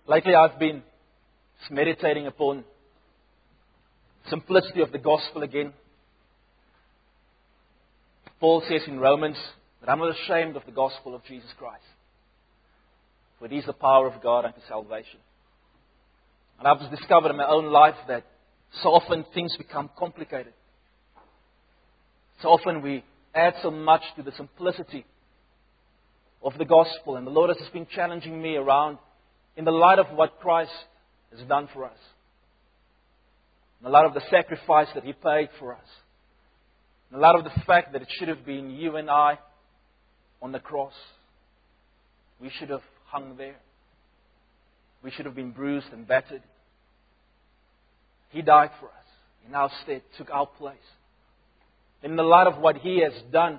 Lately I've been meditating upon simplicity of the gospel again. Paul says in Romans that I'm not ashamed of the gospel of Jesus Christ, for it is the power of God unto salvation. And I've just discovered in my own life that so often things become complicated. So often we add so much to the simplicity of the gospel. And the Lord has just been challenging me around in the light of what Christ has done for us. In the light of the sacrifice that He paid for us. In the light of the fact that it should have been you and I on the cross. We should have hung there. We should have been bruised and battered. He died for us. In our stead, took our place. In the light of what He has done,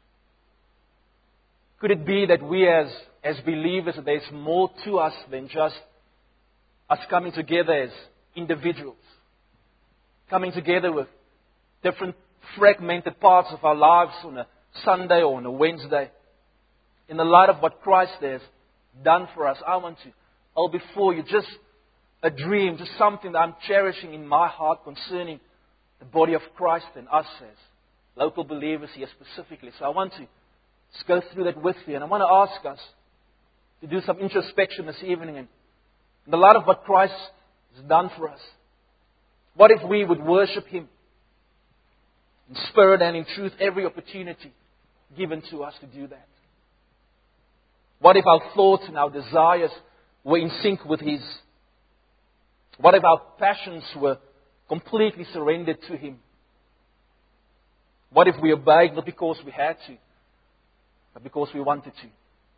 could it be that we as believers, there's more to us than just us coming together as individuals? Coming together with different fragmented parts of our lives on a Sunday or on a Wednesday. In the light of what Christ has done for us, I want to hold before you just a dream, just something that I'm cherishing in my heart concerning the body of Christ and us as local believers here specifically. So I want to just go through that with you. And I want to ask us to do some introspection this evening. And in the light of what Christ has done for us, what if we would worship Him in spirit and in truth every opportunity given to us to do that? What if our thoughts and our desires were in sync with His? What if our passions were completely surrendered to Him? What if we obeyed not because we had to, but because we wanted to?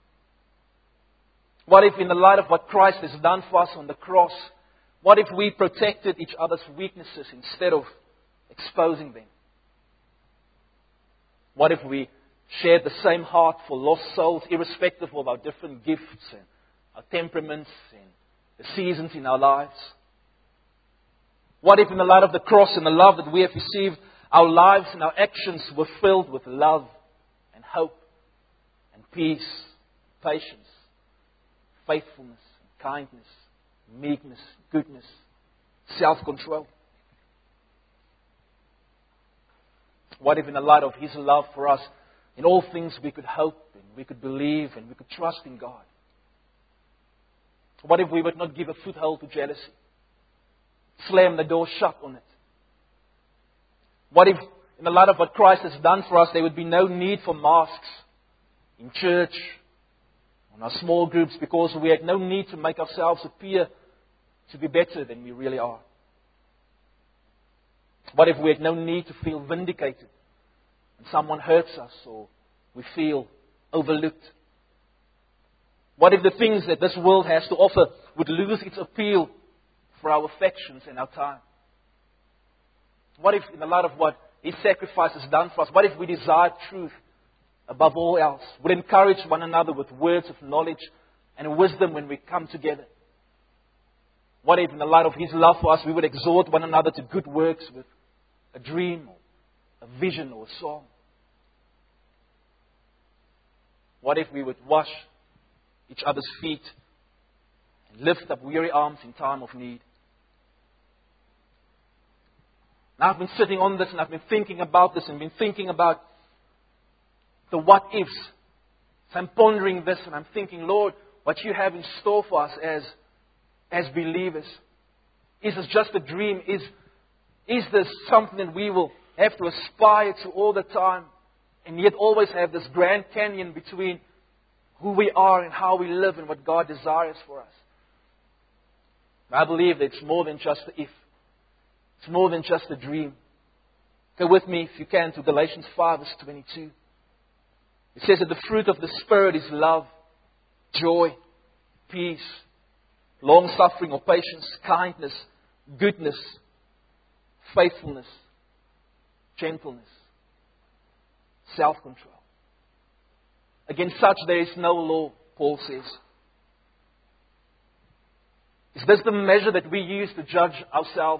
What if in the light of what Christ has done for us on the cross, what if we protected each other's weaknesses instead of exposing them? What if we shared the same heart for lost souls, irrespective of our different gifts and our temperaments and the seasons in our lives? What if in the light of the cross and the love that we have received, our lives and our actions were filled with love and hope and peace, patience, faithfulness, kindness, meekness, goodness, self-control? What if in the light of His love for us, in all things we could hope and we could believe and we could trust in God? What if we would not give a foothold to jealousy? Slam the door shut on it. What if, in the light of what Christ has done for us, there would be no need for masks in church, in our small groups, because we had no need to make ourselves appear to be better than we really are? What if we had no need to feel vindicated when someone hurts us or we feel overlooked? What if the things that this world has to offer would lose its appeal for our affections and our time? What if, in the light of what His sacrifice has done for us, what if we desired truth above all else, would encourage one another with words of knowledge and wisdom when we come together? What if, in the light of His love for us, we would exhort one another to good works with a dream or a vision or a song? What if we would wash each other's feet and lift up weary arms in time of need? Now I've been sitting on this and I've been thinking about this and been thinking about the what ifs. So I'm pondering this and I'm thinking, Lord, what You have in store for us as believers. Is this just a dream? Is this something that we will have to aspire to all the time and yet always have this Grand Canyon between who we are and how we live and what God desires for us? I believe that it's more than just an if. It's more than just a dream. Go with me, if you can, to Galatians 5, verse 22. It says that the fruit of the Spirit is love, joy, peace, long-suffering or patience, kindness, goodness, faithfulness, gentleness, self-control. Against such there is no law, Paul says. Is this the measure that we use to judge ourselves?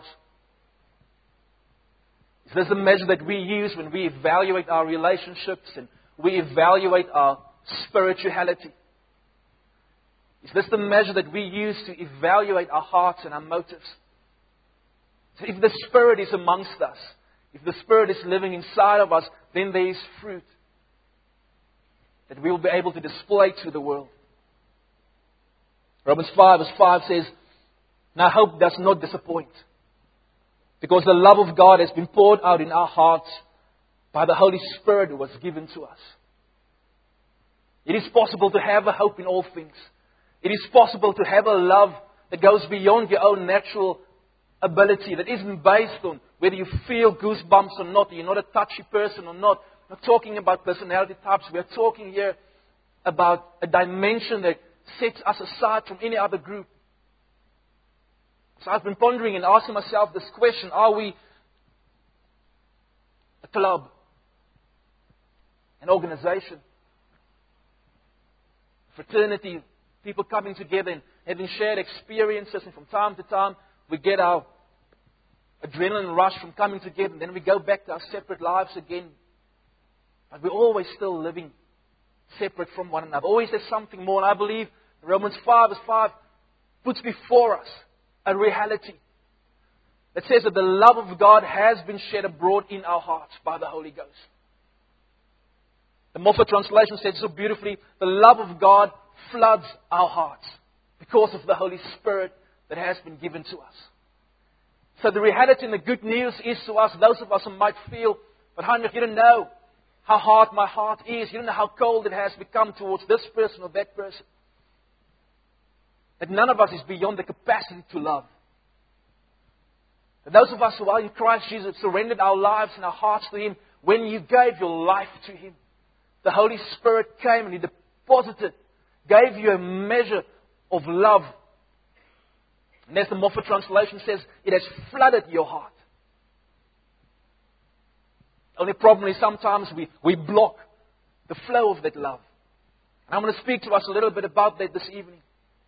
Is this the measure that we use when we evaluate our relationships and we evaluate our spirituality? Is this the measure that we use to evaluate our hearts and our motives? So if the Spirit is amongst us, if the Spirit is living inside of us, then there is fruit that we will be able to display to the world. Romans 5 verse 5 says, "Now hope does not disappoint, because the love of God has been poured out in our hearts by the Holy Spirit who was given to us." It is possible to have a hope in all things. It is possible to have a love that goes beyond your own natural ability, that isn't based on whether you feel goosebumps or not, you're not a touchy person or not. We're not talking about personality types. We're talking here about a dimension that sets us aside from any other group. So I've been pondering and asking myself this question: are we a club, an organization, a fraternity, people coming together and having shared experiences, and from time to time we get our adrenaline rush from coming together, and then we go back to our separate lives again. But we're always still living separate from one another. Always there's something more. And I believe Romans 5 verse 5 puts before us a reality that says that the love of God has been shed abroad in our hearts by the Holy Ghost. The Moffat translation says so beautifully, the love of God floods our hearts because of the Holy Spirit that has been given to us. So the reality and the good news is to us, those of us who might feel, but Heinrich, you don't know how hard my heart is. You don't know how cold it has become towards this person or that person. That none of us is beyond the capacity to love. That those of us who are in Christ Jesus surrendered our lives and our hearts to Him. When you gave your life to Him, the Holy Spirit came and He deposited, gave you a measure of love. And as the Moffat translation says, it has flooded your heart. The only problem is sometimes we block the flow of that love. And I'm going to speak to us a little bit about that this evening.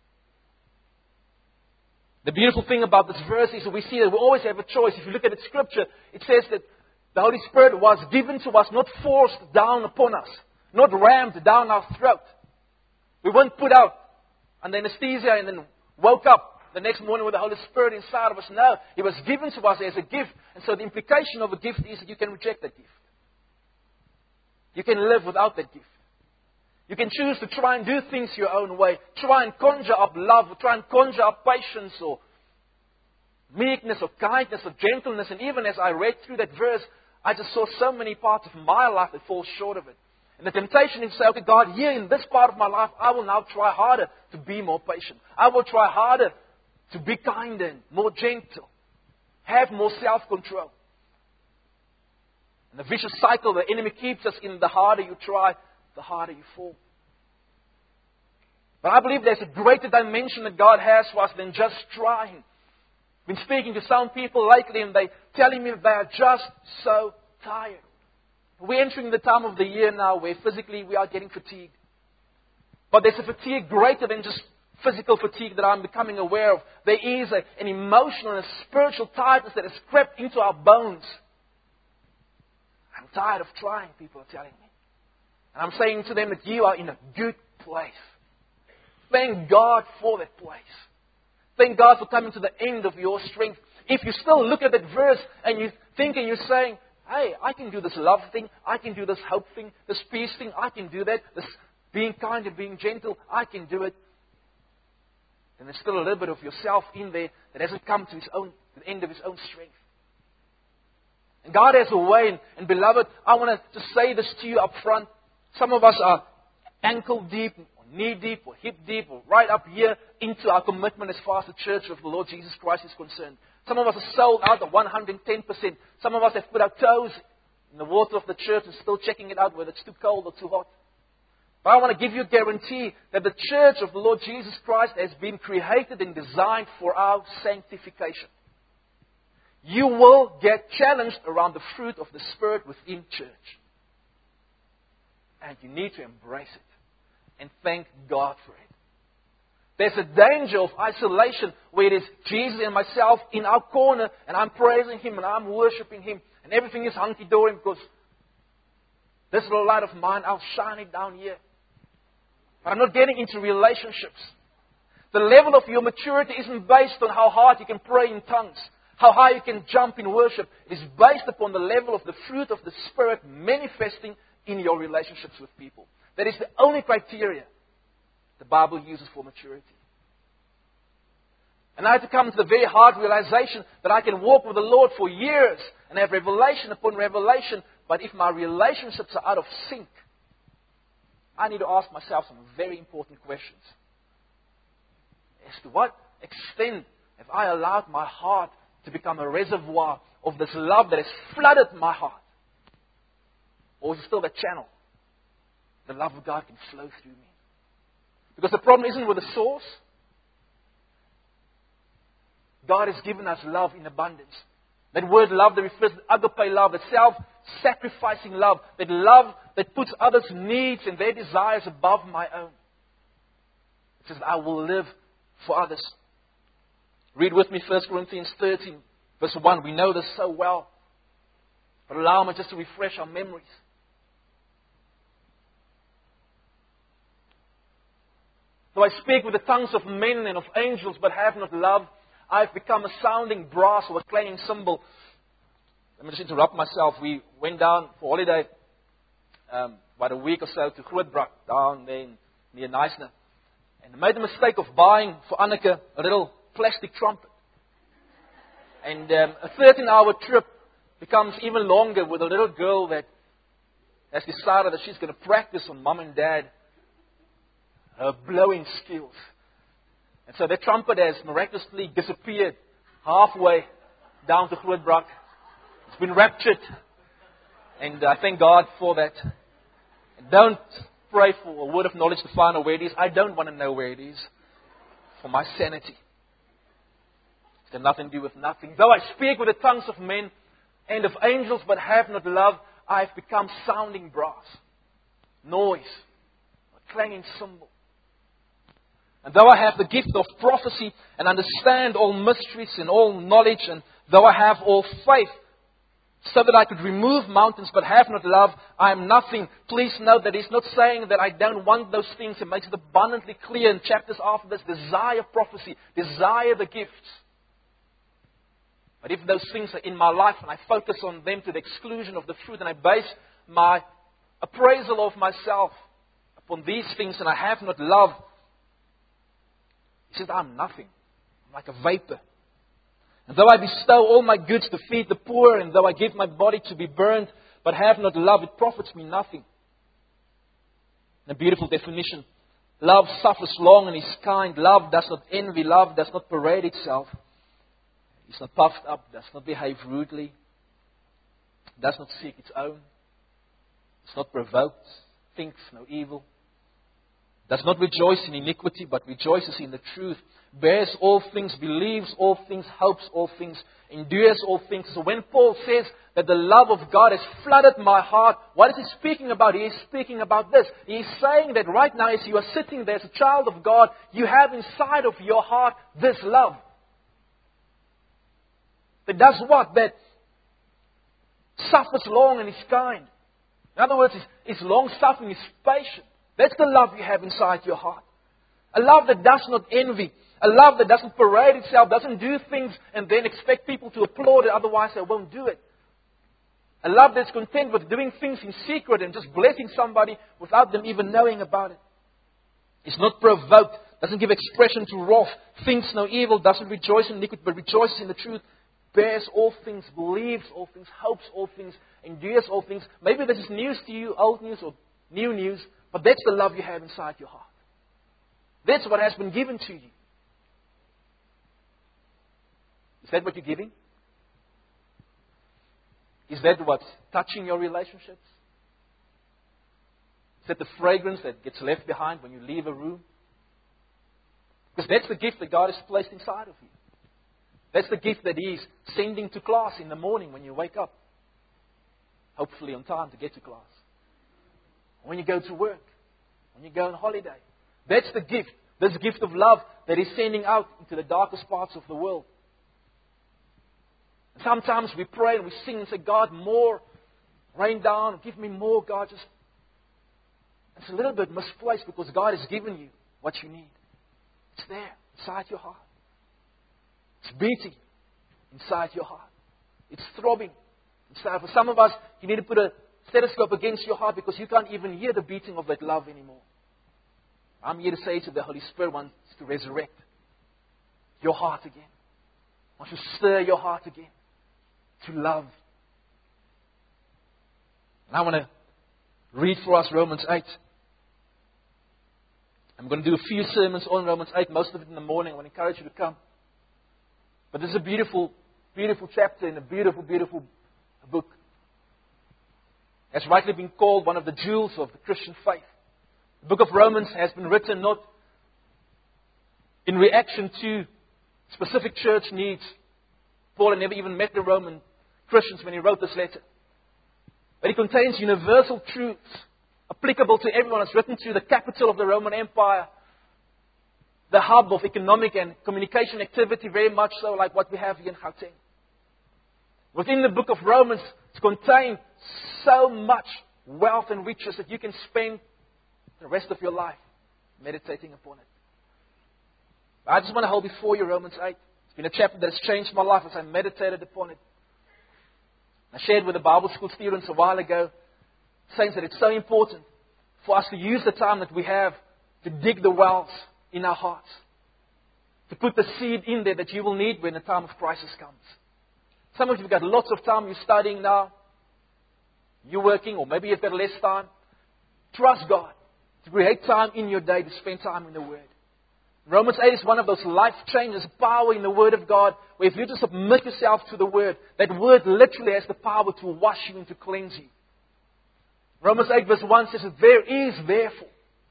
The beautiful thing about this verse is that we see that we always have a choice. If you look at the Scripture, it says that the Holy Spirit was given to us, not forced down upon us, not rammed down our throat. We weren't put out under anesthesia and then woke up the next morning with the Holy Spirit inside of us. No, He was given to us as a gift. And so the implication of a gift is that you can reject that gift. You can live without that gift. You can choose to try and do things your own way. Try and conjure up love, or try and conjure up patience, or meekness, or kindness, or gentleness. And even as I read through that verse, I just saw so many parts of my life that fall short of it. And the temptation is to say, okay, God, here in this part of my life, I will now try harder to be more patient. I will try harder to be kinder and more gentle. Have more self-control. And the vicious cycle the enemy keeps us in, the harder you try, the harder you fall. But I believe there's a greater dimension that God has for us than just trying. I've been speaking to some people lately and they're telling me they are just so tired. We're entering the time of the year now where physically we are getting fatigued. But there's a fatigue greater than just physical fatigue that I'm becoming aware of. There is an emotional and a spiritual tiredness that has crept into our bones. I'm tired of trying, people are telling me. And I'm saying to them that you are in a good place. Thank God for that place. Thank God for coming to the end of your strength. If you still look at that verse and you think and you're saying, hey, I can do this love thing, I can do this hope thing, this peace thing, I can do that, this being kind and being gentle, I can do it. And there's still a little bit of yourself in there that hasn't come to the end of his own strength. And God has a way, and beloved, I want to just say this to you up front. Some of us are ankle deep, or knee deep, or hip deep, or right up here into our commitment as far as the church of the Lord Jesus Christ is concerned. Some of us are sold out at 110%. Some of us have put our toes in the water of the church and still checking it out whether it's too cold or too hot. But I want to give you a guarantee that the church of the Lord Jesus Christ has been created and designed for our sanctification. You will get challenged around the fruit of the Spirit within church. And you need to embrace it and thank God for it. There's a danger of isolation where it is Jesus and myself in our corner and I'm praising Him and I'm worshiping Him and everything is hunky-dory because this little light of mine, I'll shine it down here. But I'm not getting into relationships. The level of your maturity isn't based on how hard you can pray in tongues, how high you can jump in worship. It is based upon the level of the fruit of the Spirit manifesting in your relationships with people. That is the only criteria the Bible uses for maturity. And I had to come to the very hard realization that I can walk with the Lord for years and have revelation upon revelation, but if my relationships are out of sync, I need to ask myself some very important questions. As to what extent have I allowed my heart to become a reservoir of this love that has flooded my heart? Or is it still the channel? The love of God can flow through me. Because the problem isn't with the source. God has given us love in abundance. That word love that refers to agape love, that self-sacrificing love, that love that puts others' needs and their desires above my own. It says, I will live for others. Read with me 1 Corinthians 13, verse 1. We know this so well. But allow me just to refresh our memories. Though I speak with the tongues of men and of angels, but have not love, I have become a sounding brass or a clanging cymbal. Let me just interrupt myself. We went down for holiday about a week or so to Grootbrak, down there near Neisner. And I made the mistake of buying for Anneke a little plastic trumpet. And a 13-hour trip becomes even longer with a little girl that has decided that she's going to practice on mom and dad her blowing skills. And so that trumpet has miraculously disappeared halfway down to Grootbrak. It's been raptured. And I thank God for that. And don't pray for a word of knowledge to find out where it is. I don't want to know where it is. For my sanity. It's got nothing to do with nothing. Though I speak with the tongues of men and of angels, but have not love, I have become sounding brass. Noise. A clanging cymbal. And though I have the gift of prophecy and understand all mysteries and all knowledge, and though I have all faith, so that I could remove mountains but have not love, I am nothing. Please note that he's not saying that I don't want those things. It makes it abundantly clear in chapters after this. Desire prophecy. Desire the gifts. But if those things are in my life and I focus on them to the exclusion of the fruit, and I base my appraisal of myself upon these things and I have not love, he says, I'm nothing. I'm like a vapor. And though I bestow all my goods to feed the poor, and though I give my body to be burned, but have not love, it profits me nothing. And a beautiful definition. Love suffers long and is kind. Love does not envy. Love does not parade itself. It's not puffed up. Does not behave rudely. Does not seek its own. It's not provoked. Thinks no evil. Does not rejoice in iniquity, but rejoices in the truth. Bears all things, believes all things, hopes all things, endures all things. So when Paul says that the love of God has flooded my heart, what is he speaking about? He is speaking about this. He is saying that right now as you are sitting there as a child of God, you have inside of your heart this love. That does what? That suffers long and is kind. In other words, is long-suffering, is patient. That's the love you have inside your heart. A love that does not envy. A love that doesn't parade itself, doesn't do things and then expect people to applaud it, otherwise they won't do it. A love that's content with doing things in secret and just blessing somebody without them even knowing about it. It's not provoked, doesn't give expression to wrath, thinks no evil, doesn't rejoice in iniquity, but rejoices in the truth, bears all things, believes all things, hopes all things, endures all things. Maybe this is news to you, old news or new news, but that's the love you have inside your heart. That's what has been given to you. Is that what you're giving? Is that what's touching your relationships? Is that the fragrance that gets left behind when you leave a room? Because that's the gift that God has placed inside of you. That's the gift that He's sending to class in the morning when you wake up. Hopefully on time to get to class. When you go to work. When you go on holiday. That's the gift. This gift of love that He's sending out into the darkest parts of the world. And sometimes we pray and we sing and say, God, more. Rain down. Give me more, God. It's a little bit misplaced because God has given you what you need. It's there, inside your heart. It's beating inside your heart. It's throbbing inside. For some of us, you need to put a stethoscope against your heart because you can't even hear the beating of that love anymore. I'm here to say to the Holy Spirit wants to resurrect your heart again. Wants to stir your heart again to love. And I want to read for us Romans 8. I'm going to do a few sermons on Romans 8, most of it in the morning. I want to encourage you to come. But this is a beautiful, beautiful chapter in a beautiful, beautiful book. It's rightly been called one of the jewels of the Christian faith. The book of Romans has been written not in reaction to specific church needs. Paul had never even met the Roman Christians when he wrote this letter. But it contains universal truths applicable to everyone. It's written to the capital of the Roman Empire, the hub of economic and communication activity, very much so like what we have here in Gauteng. Within the book of Romans, it's contained so much wealth and riches that you can spend the rest of your life meditating upon it. But I just want to hold before you Romans 8. It's been a chapter that has changed my life as I meditated upon it. I shared with the Bible school students a while ago, saying that it's so important for us to use the time that we have to dig the wells in our hearts. To put the seed in there that you will need when the time of crisis comes. Some of you have got lots of time, you're studying now. You're working, or maybe you've got less time. Trust God to create time in your day to spend time in the Word. Romans 8 is one of those life changes, power in the Word of God, where if you just submit yourself to the Word, that Word literally has the power to wash you and to cleanse you. Romans 8 verse 1 says that there is therefore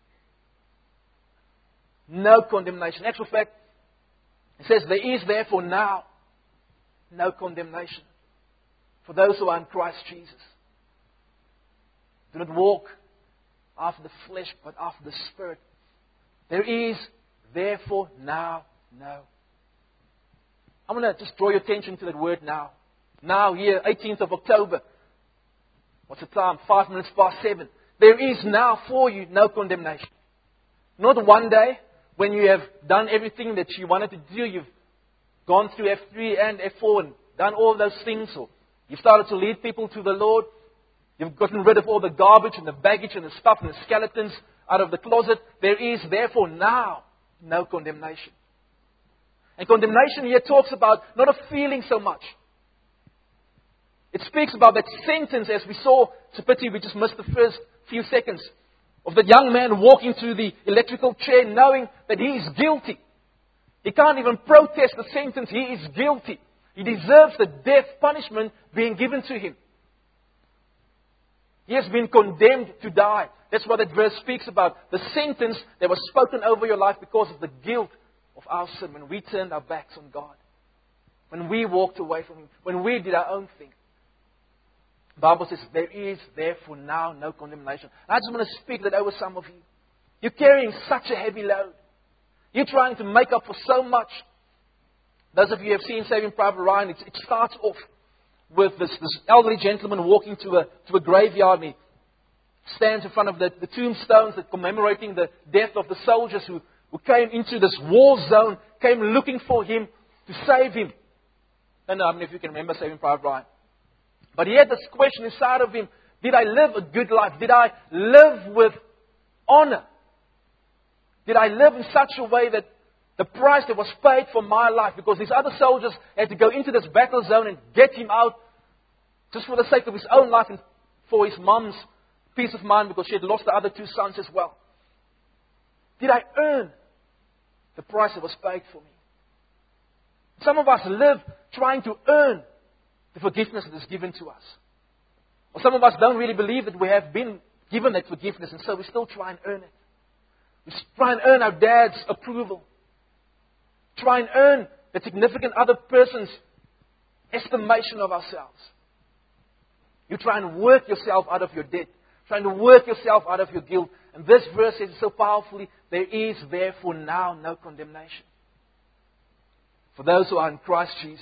no condemnation. In actual fact, it says there is therefore now no condemnation for those who are in Christ Jesus. Do not walk after the flesh, but after the Spirit. There is therefore now no. I'm going to just draw your attention to that word now. Now here, 18th of October. What's the time? 5 minutes past 7. There is now for you no condemnation. Not one day when you have done everything that you wanted to do. You've gone through F3 and F4 and done all those things. Or you've started to lead people to the Lord. You've gotten rid of all the garbage and the baggage and the stuff and the skeletons out of the closet. There is therefore now no condemnation. And condemnation here talks about not a feeling so much. It speaks about that sentence as we saw. It's a pity we just missed the first few seconds of that young man walking to the electrical chair knowing that he is guilty. He can't even protest the sentence. He is guilty. He deserves the death punishment being given to him. He has been condemned to die. That's what that verse speaks about. The sentence that was spoken over your life because of the guilt of our sin. When we turned our backs on God. When we walked away from Him. When we did our own thing. The Bible says, there is therefore now no condemnation. And I just want to speak that over some of you. You're carrying such a heavy load. You're trying to make up for so much. Those of you who have seen Saving Private Ryan, it starts off with this elderly gentleman walking to a graveyard, and he stands in front of the tombstones that commemorating the death of the soldiers who came into this war zone, came looking for him to save him. I don't know if you can remember Saving Private Ryan. But he had this question inside of him, did I live a good life? Did I live with honor? Did I live in such a way that the price that was paid for my life, because these other soldiers had to go into this battle zone and get him out just for the sake of his own life and for his mom's peace of mind, because she had lost the other 2 sons as well. Did I earn the price that was paid for me? Some of us live trying to earn the forgiveness that is given to us. Or some of us don't really believe that we have been given that forgiveness, and so we still try and earn it. We try and earn our dad's approval. Try and earn the significant other person's estimation of ourselves. You try and work yourself out of your debt. Trying to work yourself out of your guilt. And this verse says so powerfully, there is therefore now no condemnation for those who are in Christ Jesus.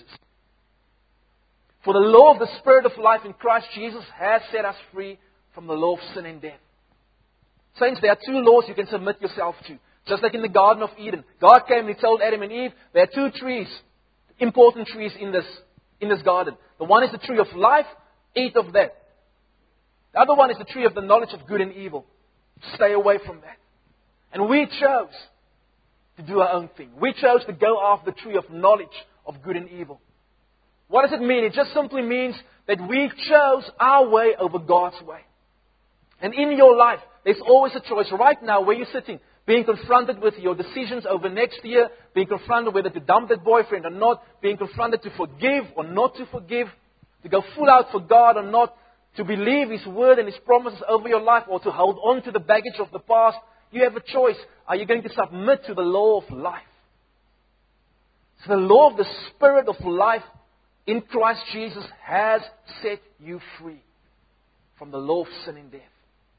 For the law of the Spirit of life in Christ Jesus has set us free from the law of sin and death. Saints, there are 2 laws you can submit yourself to. Just like in the Garden of Eden. God came and He told Adam and Eve, there are two trees, important trees in this garden. The one is the tree of life, eat of that. The other one is the tree of the knowledge of good and evil. Stay away from that. And we chose to do our own thing. We chose to go after the tree of knowledge of good and evil. What does it mean? It just simply means that we chose our way over God's way. And in your life, there's always a choice. Right now, where you're sitting, being confronted with your decisions over next year, being confronted whether to dump that boyfriend or not, being confronted to forgive or not to forgive, to go full out for God or not, to believe His word and His promises over your life, or to hold on to the baggage of the past. You have a choice. Are you going to submit to the law of life? So the law of the Spirit of life in Christ Jesus has set you free from the law of sin and death.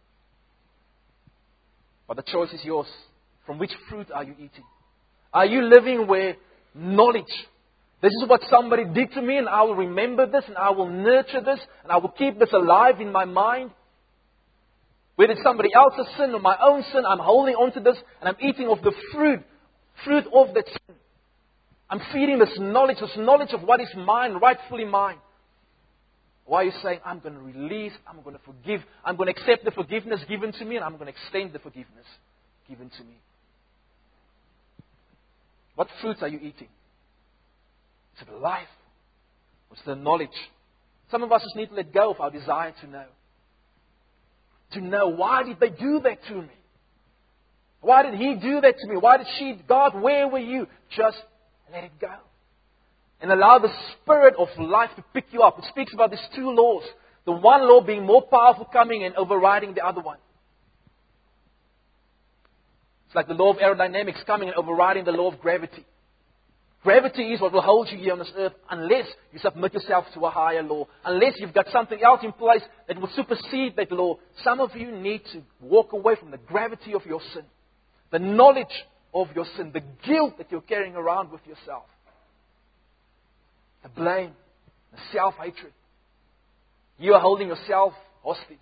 But the choice is yours. From which fruit are you eating? Are you living where knowledge, this is what somebody did to me and I will remember this and I will nurture this and I will keep this alive in my mind? Whether it's somebody else's sin or my own sin, I'm holding on to this and I'm eating of the fruit of that sin. I'm feeding this knowledge of what is mine, rightfully mine. Why are you saying, I'm going to release, I'm going to forgive, I'm going to accept the forgiveness given to me, and I'm going to extend the forgiveness given to me? What fruits are you eating? Is it life? Or is it the knowledge? Some of us just need to let go of our desire to know. To know, why did they do that to me? Why did he do that to me? Why did she? God, where were you? Just let it go. And allow the Spirit of life to pick you up. It speaks about these two laws. The one law being more powerful coming and overriding the other one. It's like the law of aerodynamics coming and overriding the law of gravity. Gravity is what will hold you here on this earth unless you submit yourself to a higher law. Unless you've got something else in place that will supersede that law. Some of you need to walk away from the gravity of your sin. The knowledge of your sin. The guilt that you're carrying around with yourself. The blame. The self-hatred. You are holding yourself hostage.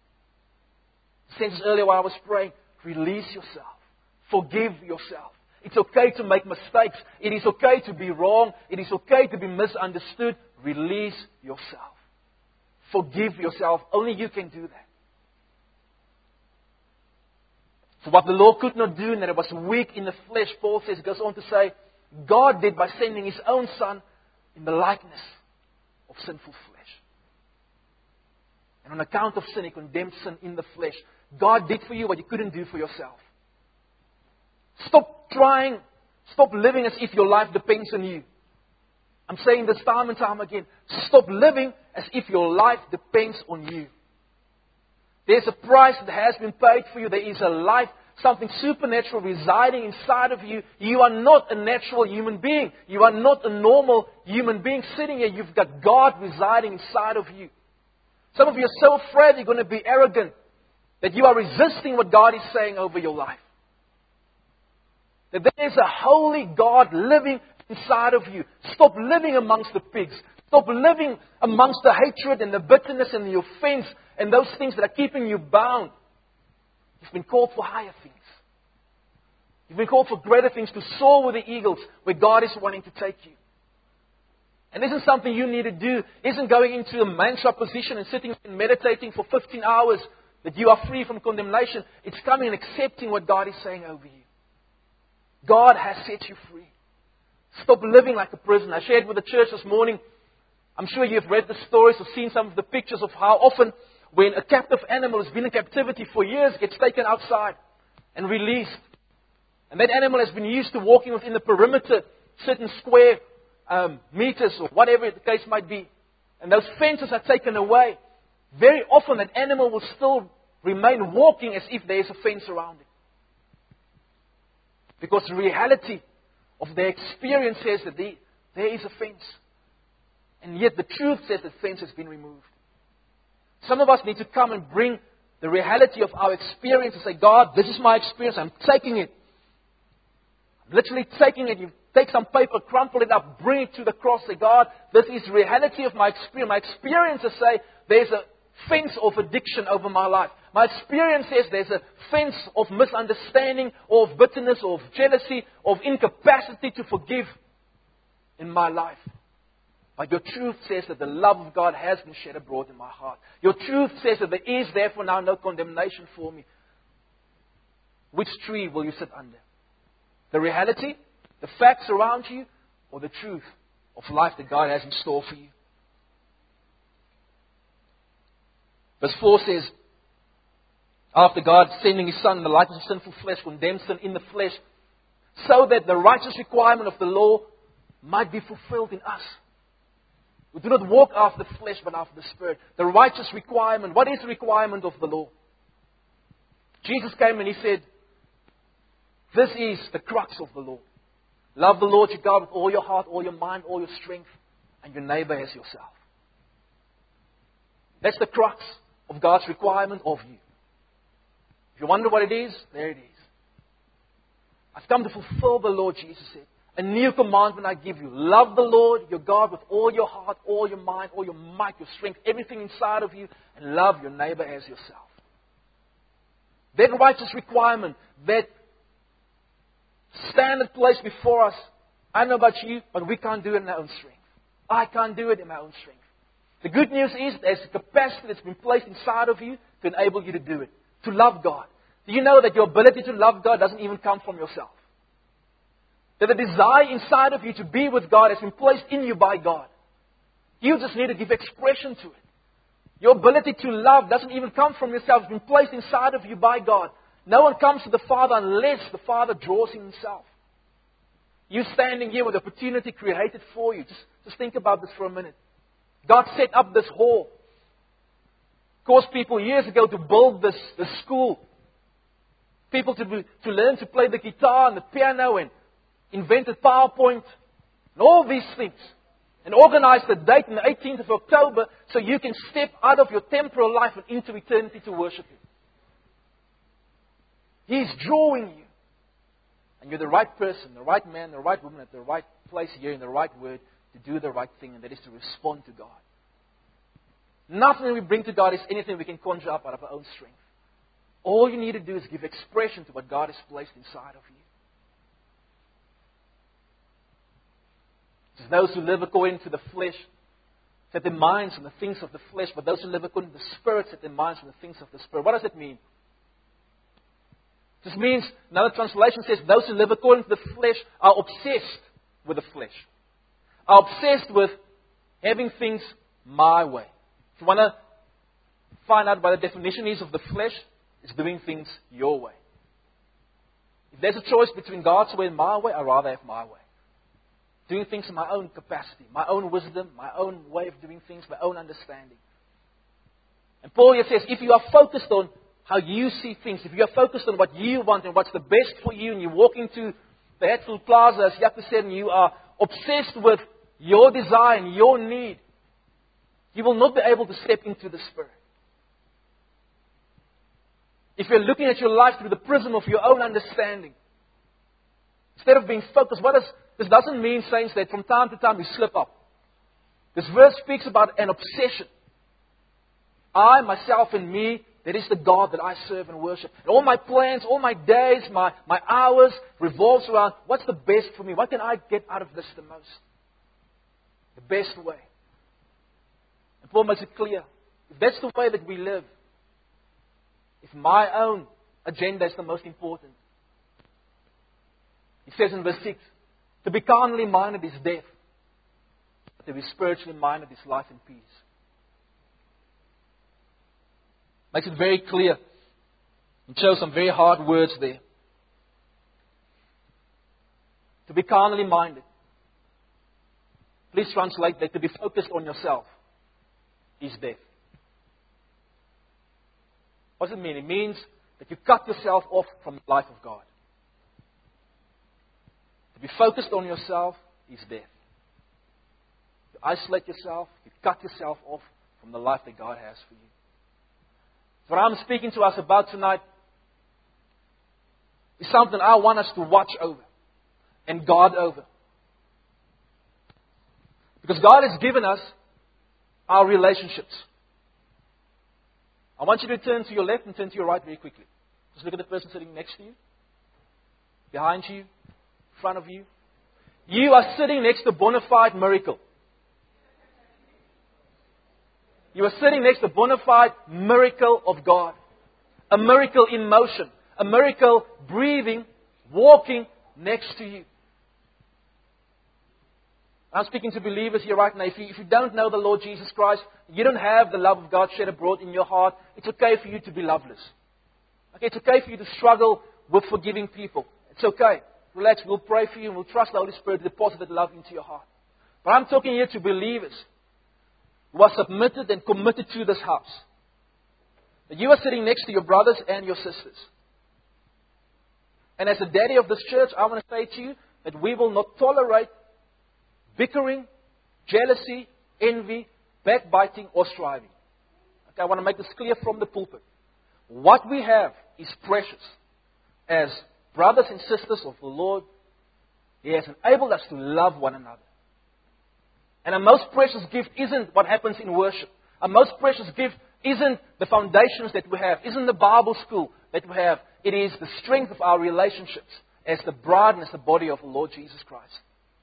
Since earlier while I was praying, release yourself. Forgive yourself. It's okay to make mistakes. It is okay to be wrong. It is okay to be misunderstood. Release yourself. Forgive yourself. Only you can do that. So what the law could not do, and that it was weak in the flesh, Paul says, goes on to say, God did by sending His own Son in the likeness of sinful flesh. And on account of sin, He condemned sin in the flesh. God did for you what you couldn't do for yourself. Stop trying. Stop living as if your life depends on you. I'm saying this time and time again. Stop living as if your life depends on you. There's a price that has been paid for you. There is a life, something supernatural residing inside of you. You are not a natural human being. You are not a normal human being sitting here. You've got God residing inside of you. Some of you are so afraid you're going to be arrogant that you are resisting what God is saying over your life. That there is a holy God living inside of you. Stop living amongst the pigs. Stop living amongst the hatred and the bitterness and the offense and those things that are keeping you bound. You've been called for higher things. You've been called for greater things, to soar with the eagles where God is wanting to take you. And this isn't something you need to do. It isn't going into a mantra position and sitting and meditating for 15 hours that you are free from condemnation. It's coming and accepting what God is saying over you. God has set you free. Stop living like a prisoner. I shared with the church this morning. I'm sure you've read the stories or seen some of the pictures of how often when a captive animal has been in captivity for years, gets taken outside and released. And that animal has been used to walking within the perimeter, certain square meters or whatever the case might be. And those fences are taken away. Very often that animal will still remain walking as if there is a fence around it. Because the reality of their experience says that there is a fence. And yet the truth says the fence has been removed. Some of us need to come and bring the reality of our experience and say, God, this is my experience. I'm taking it. I'm literally taking it. You take some paper, crumple it up, bring it to the cross. Say, God, this is the reality of my experience. My experiences say there's a fence of addiction over my life. My experience says there's a fence of misunderstanding, or of bitterness, or of jealousy, of incapacity to forgive in my life. But your truth says that the love of God has been shed abroad in my heart. Your truth says that there is therefore now no condemnation for me. Which tree will you sit under? The reality, the facts around you, or the truth of life that God has in store for you? Verse 4 says, after God sending His Son in the likeness of sinful flesh, condemned sin in the flesh, so that the righteous requirement of the law might be fulfilled in us. We do not walk after the flesh, but after the Spirit. The righteous requirement. What is the requirement of the law? Jesus came and He said, this is the crux of the law. Love the Lord your God with all your heart, all your mind, all your strength, and your neighbor as yourself. That's the crux of God's requirement of you. If you wonder what it is, there it is. I've come to fulfill the law, Jesus said. A new commandment I give you. Love the Lord your God with all your heart, all your mind, all your might, your strength, everything inside of you, and love your neighbor as yourself. That righteous requirement, that standard placed before us, I don't know about you, but we can't do it in our own strength. I can't do it in my own strength. The good news is there's a capacity that's been placed inside of you to enable you to do it. To love God. Do you know that your ability to love God doesn't even come from yourself? That the desire inside of you to be with God has been placed in you by God. You just need to give expression to it. Your ability to love doesn't even come from yourself. It's been placed inside of you by God. No one comes to the Father unless the Father draws him Himself. You standing here with the opportunity created for you. Just think about this for a minute. God set up this hall. Caused people years ago to build this school. People to learn to play the guitar and the piano, and invented PowerPoint and all these things. And organized the date on the 18th of October so you can step out of your temporal life and into eternity to worship Him. He's drawing you. And you're the right person, the right man, the right woman at the right place here in the right word to do the right thing, and that is to respond to God. Nothing that we bring to God is anything we can conjure up out of our own strength. All you need to do is give expression to what God has placed inside of you. It's those who live according to the flesh set their minds on the things of the flesh, but those who live according to the Spirit set their minds on the things of the Spirit. What does it mean? This means, another translation says, those who live according to the flesh are obsessed with the flesh. Are obsessed with having things my way. If you want to find out what the definition is of the flesh, it's doing things your way. If there's a choice between God's way and my way, I'd rather have my way. Doing things in my own capacity, my own wisdom, my own way of doing things, my own understanding. And Paul here says, if you are focused on how you see things, if you are focused on what you want and what's the best for you, and you walk into the Hatfield Plaza, as Jaco said, and you are obsessed with your desire and your need, you will not be able to step into the Spirit. If you're looking at your life through the prism of your own understanding, instead of being focused, this doesn't mean, saints, that from time to time we slip up. This verse speaks about an obsession. I, myself, and me, that is the God that I serve and worship. And all my plans, all my days, my hours revolves around what's the best for me? What can I get out of this the most? The best way. And Paul makes it clear. If that's the way that we live, if my own agenda is the most important, he says in verse 6, to be carnally minded is death, but to be spiritually minded is life and peace. Makes it very clear. And shows some very hard words there. To be carnally minded. Please translate that. To be focused on yourself is death. What does it mean? It means that you cut yourself off from the life of God. To be focused on yourself is death. You isolate yourself, you cut yourself off from the life that God has for you. What I'm speaking to us about tonight is something I want us to watch over and guard over. Because God has given us our relationships. I want you to turn to your left and turn to your right very quickly. Just look at the person sitting next to you, behind you, in front of you. You are sitting next to a bona fide miracle. You are sitting next to a bona fide miracle of God. A miracle in motion. A miracle breathing, walking next to you. I'm speaking to believers here right now. If you don't know the Lord Jesus Christ, you don't have the love of God shed abroad in your heart, it's okay for you to be loveless. Okay, it's okay for you to struggle with forgiving people. It's okay. Relax, we'll pray for you and we'll trust the Holy Spirit to deposit that love into your heart. But I'm talking here to believers who are submitted and committed to this house. That you are sitting next to your brothers and your sisters. And as a daddy of this church, I want to say to you that we will not tolerate bickering, jealousy, envy, backbiting, or striving. Okay, I want to make this clear from the pulpit. What we have is precious. As brothers and sisters of the Lord, He has enabled us to love one another. And our most precious gift isn't what happens in worship. Our most precious gift isn't the foundations that we have, isn't the Bible school that we have. It is the strength of our relationships as the bride and as the body of the Lord Jesus Christ.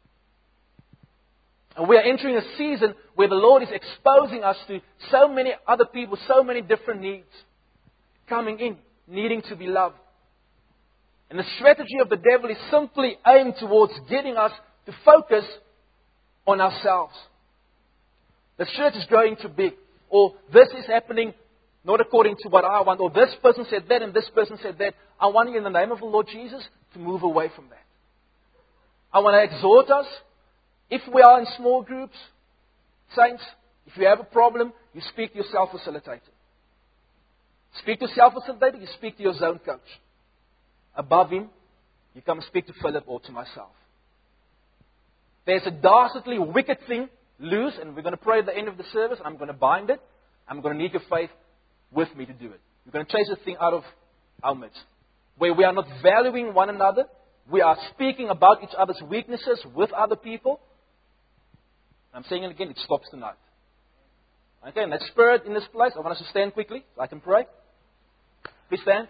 And we are entering a season where the Lord is exposing us to so many other people, so many different needs coming in, needing to be loved. And the strategy of the devil is simply aimed towards getting us to focus on ourselves. The church is growing too big. Or this is happening not according to what I want. Or this person said that and this person said that. I want you in the name of the Lord Jesus to move away from that. I want to exhort us. If we are in small groups, saints, if you have a problem, you speak to your self-facilitator. Speak to your self-facilitator, you speak to your zone coach. Above him, you come and speak to Philip or to myself. There's a dastardly, wicked thing loose, and we're going to pray at the end of the service. I'm going to bind it. I'm going to need your faith with me to do it. We're going to chase the thing out of our midst. Where we are not valuing one another. We are speaking about each other's weaknesses with other people. I'm saying it again, it stops tonight. Okay, and that spirit in this place, I want us to stand quickly so I can pray. Please stand.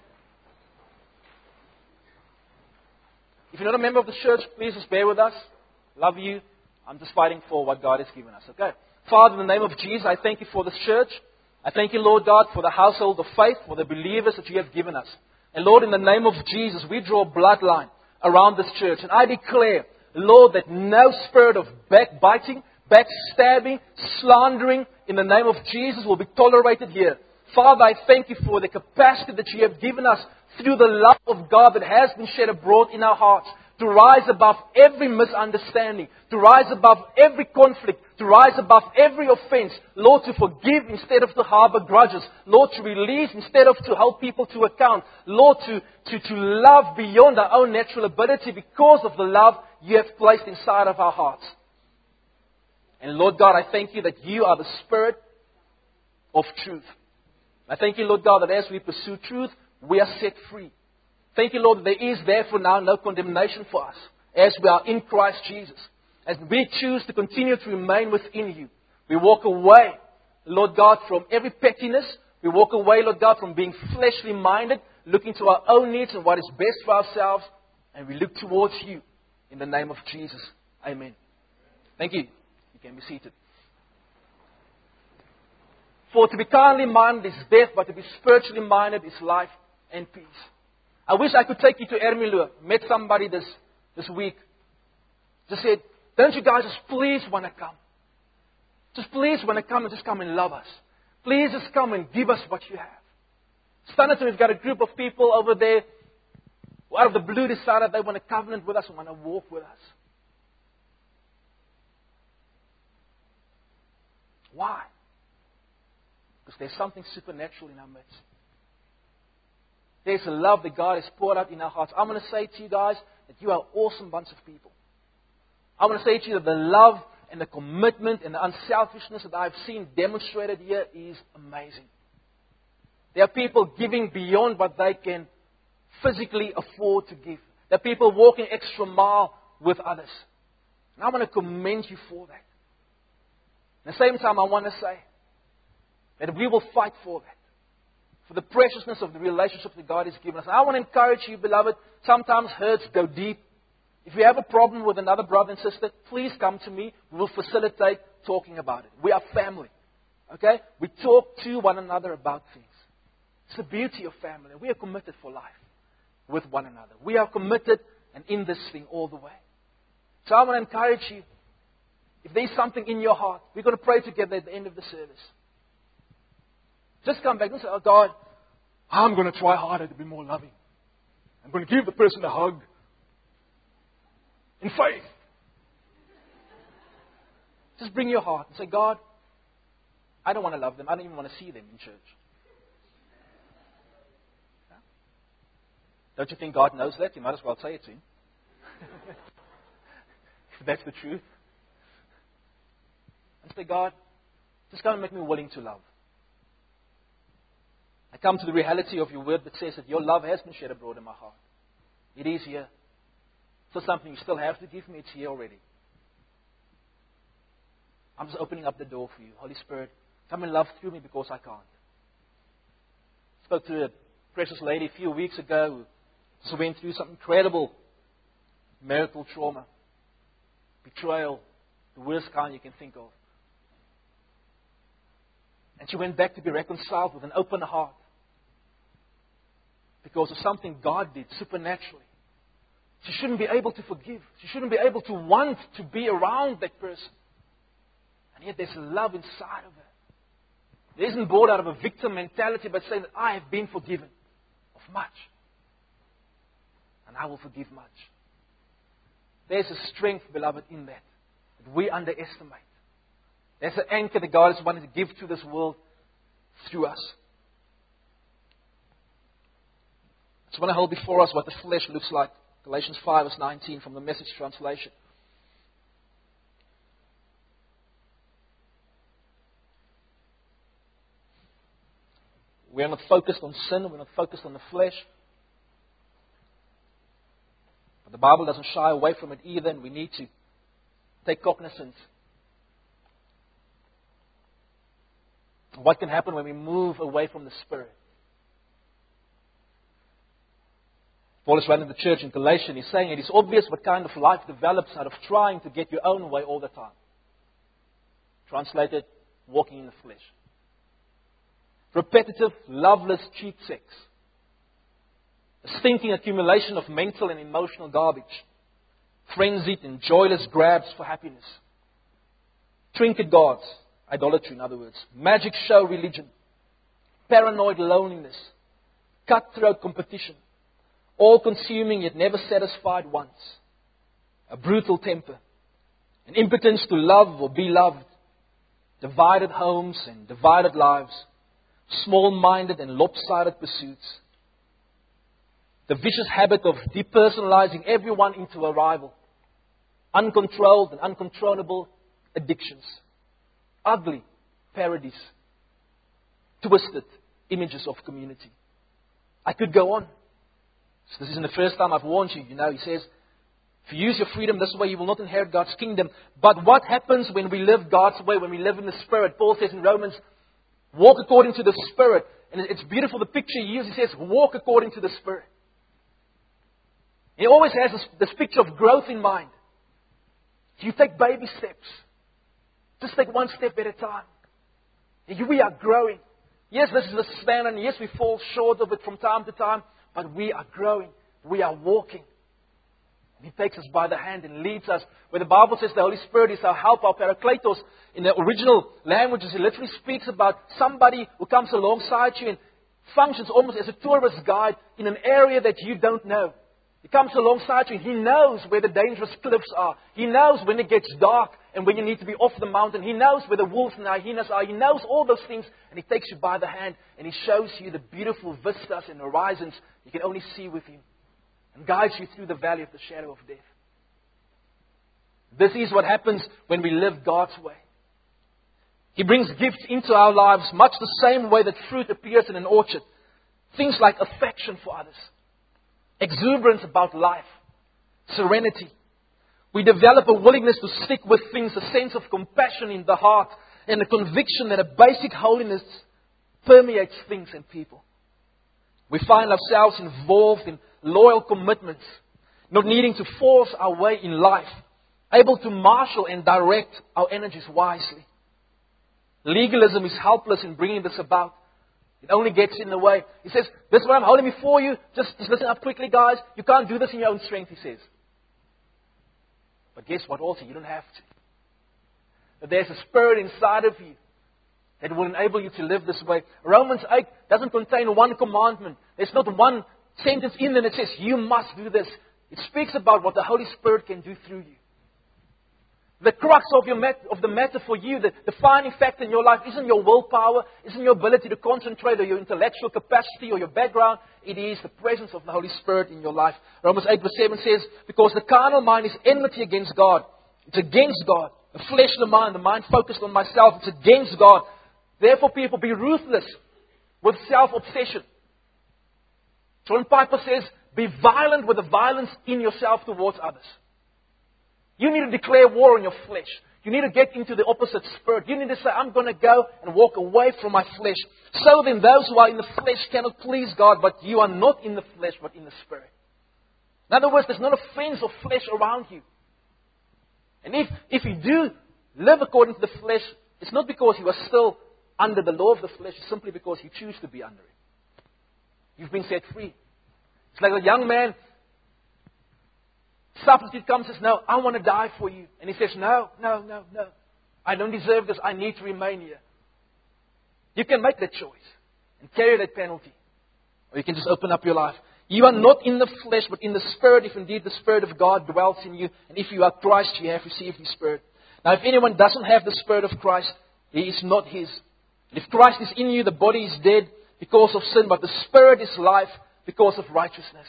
If you're not a member of the church, please just bear with us. Love you. I'm just fighting for what God has given us. Okay. Father, in the name of Jesus, I thank you for this church. I thank you, Lord God, for the household of faith, for the believers that you have given us. And Lord, in the name of Jesus, we draw a bloodline around this church. And I declare, Lord, that no spirit of backbiting, backstabbing, slandering, in the name of Jesus will be tolerated here. Father, I thank you for the capacity that you have given us through the love of God that has been shed abroad in our hearts to rise above every misunderstanding, to rise above every conflict, to rise above every offense. Lord, to forgive instead of to harbor grudges. Lord, to release instead of to hold people to account. Lord, to love beyond our own natural ability because of the love you have placed inside of our hearts. And Lord God, I thank you that you are the Spirit of truth. I thank you, Lord God, that as we pursue truth, we are set free. Thank you, Lord, that there is therefore now no condemnation for us as we are in Christ Jesus. As we choose to continue to remain within you, we walk away, Lord God, from every pettiness. We walk away, Lord God, from being fleshly minded, looking to our own needs and what is best for ourselves. And we look towards you in the name of Jesus. Amen. Thank you. You can be seated. For to be carnally minded is death, but to be spiritually minded is life and peace. I wish I could take you to Ermelo. Met somebody this week. Just said, don't you guys just please want to come? Just please want to come and just come and love us. Please just come and give us what you have. Standard, we've got a group of people over there who out of the blue decided they want to covenant with us and want to walk with us. Why? Because there's something supernatural in our midst. There's a love that God has poured out in our hearts. I'm going to say to you guys that you are an awesome bunch of people. I'm going to say to you that the love and the commitment and the unselfishness that I've seen demonstrated here is amazing. There are people giving beyond what they can physically afford to give. There are people walking extra mile with others. And I want to commend you for that. At the same time, I want to say that we will fight for that. for the preciousness of the relationship that God has given us. I want to encourage you, beloved, sometimes hurts go deep. If you have a problem with another brother and sister, please come to me. We will facilitate talking about it. We are family. Okay? We talk to one another about things. It's the beauty of family. We are committed for life with one another. We are committed and in this thing all the way. So I want to encourage you. If there's something in your heart, we're going to pray together at the end of the service. Just come back and say, oh God, I'm going to try harder to be more loving. I'm going to give the person a hug. In faith. Just bring your heart and say, God, I don't want to love them. I don't even want to see them in church. Don't you think God knows that? You might as well say it to Him. If that's the truth. And say, God, just come and make me willing to love. I come to the reality of your word that says that your love has been shed abroad in my heart. It is here. So something you still have to give me, it's here already. I'm just opening up the door for you. Holy Spirit, come and love through me because I can't. I spoke to a precious lady a few weeks ago who just went through some incredible marital trauma. Betrayal, the worst kind you can think of. And she went back to be reconciled with an open heart. Because of something God did supernaturally. She shouldn't be able to forgive. She shouldn't be able to want to be around that person. And yet there's love inside of her. It isn't born out of a victim mentality, but saying that I have been forgiven of much. And I will forgive much. There's a strength, beloved, in that we underestimate. There's an anchor that God is wanting to give to this world through us. I just want to hold before us what the flesh looks like. Galatians 5 verse 19 from the Message translation. We are not focused on sin. We're not focused on the flesh. But the Bible doesn't shy away from it either, and we need to take cognizance. What can happen when we move away from the Spirit? Paul is writing to the church in Galatia, and he's saying it is obvious what kind of life develops out of trying to get your own way all the time. Translated, walking in the flesh. Repetitive, loveless, cheap sex. A stinking accumulation of mental and emotional garbage. Frenzied and joyless grabs for happiness. Trinket gods, idolatry in other words. Magic show religion. Paranoid loneliness. Cutthroat competition. All-consuming yet never satisfied once. A brutal temper. An impotence to love or be loved. Divided homes and divided lives. Small-minded and lopsided pursuits. The vicious habit of depersonalizing everyone into a rival. Uncontrolled and uncontrollable addictions. Ugly parodies. Twisted images of community. I could go on. So this isn't the first time I've warned you. He says, if you use your freedom this way, you will not inherit God's kingdom. But what happens when we live God's way, when we live in the Spirit? Paul says in Romans, walk according to the Spirit. And it's beautiful, the picture he uses. He says, walk according to the Spirit. He always has this picture of growth in mind. You take baby steps. Just take one step at a time. We are growing. Yes, this is the standard. And yes, we fall short of it from time to time. But we are growing. We are walking. And He takes us by the hand and leads us. Where the Bible says the Holy Spirit is our help, our parakletos. In the original languages, it literally speaks about somebody who comes alongside you and functions almost as a tourist guide in an area that you don't know. He comes alongside you and He knows where the dangerous cliffs are. He knows when it gets dark and when you need to be off the mountain. He knows where the wolves and the hyenas are. He knows all those things, and He takes you by the hand and He shows you the beautiful vistas and horizons you can only see with Him, and guides you through the valley of the shadow of death. This is what happens when we live God's way. He brings gifts into our lives much the same way that fruit appears in an orchard. Things like affection for others, exuberance about life, serenity. We develop a willingness to stick with things, a sense of compassion in the heart, and a conviction that a basic holiness permeates things and people. We find ourselves involved in loyal commitments, not needing to force our way in life, able to marshal and direct our energies wisely. Legalism is helpless in bringing this about. It only gets in the way. He says, this is what I'm holding before you. Just listen up quickly, guys. You can't do this in your own strength, he says. But guess what also? You don't have to. But there's a spirit inside of you that will enable you to live this way. Romans 8 doesn't contain one commandment. There's not one sentence in there that says, you must do this. It speaks about what the Holy Spirit can do through you. The crux of the matter for you, the defining factor in your life, isn't your willpower, isn't your ability to concentrate, or your intellectual capacity, or your background. It is the presence of the Holy Spirit in your life. Romans 8 verse 7 says, because the carnal mind is enmity against God. It's against God. The fleshly mind, the mind focused on myself, it's against God. Therefore, people, be ruthless with self-obsession. John Piper says, be violent with the violence in yourself towards others. You need to declare war on your flesh. You need to get into the opposite spirit. You need to say, I'm going to go and walk away from my flesh. So then those who are in the flesh cannot please God, but you are not in the flesh, but in the Spirit. In other words, there's not a fence of flesh around you. And if you do live according to the flesh, it's not because you are still under the law of the flesh. It's simply because you choose to be under it. You've been set free. It's like a young man. Substitute comes and says, no, I want to die for you. And he says, no. I don't deserve this. I need to remain here. You can make that choice and carry that penalty. Or you can just open up your life. You are not in the flesh, but in the Spirit, if indeed the Spirit of God dwells in you. And if you are Christ, you have received His Spirit. Now, if anyone doesn't have the Spirit of Christ, he is not His. And if Christ is in you, the body is dead because of sin, but the Spirit is life because of righteousness.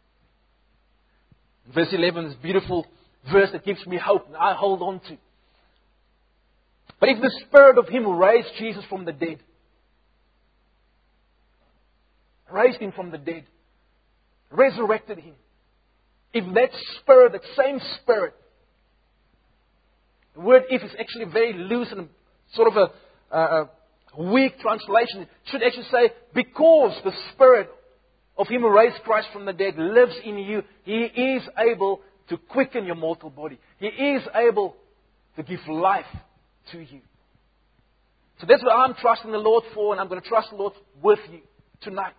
Verse 11 is a beautiful verse that gives me hope and I hold on to. But if the Spirit of Him who raised Jesus from the dead, raised Him from the dead, resurrected Him, if that Spirit, that same Spirit, the word if is actually very loose and sort of a weak translation. It should actually say, because the Spirit of Him who raised Christ from the dead lives in you, He is able to quicken your mortal body. He is able to give life to you. So that's what I'm trusting the Lord for, and I'm going to trust the Lord with you tonight.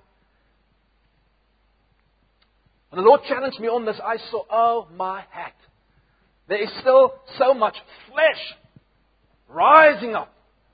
When the Lord challenged me on this, I saw, oh my hat. There is still so much flesh rising up.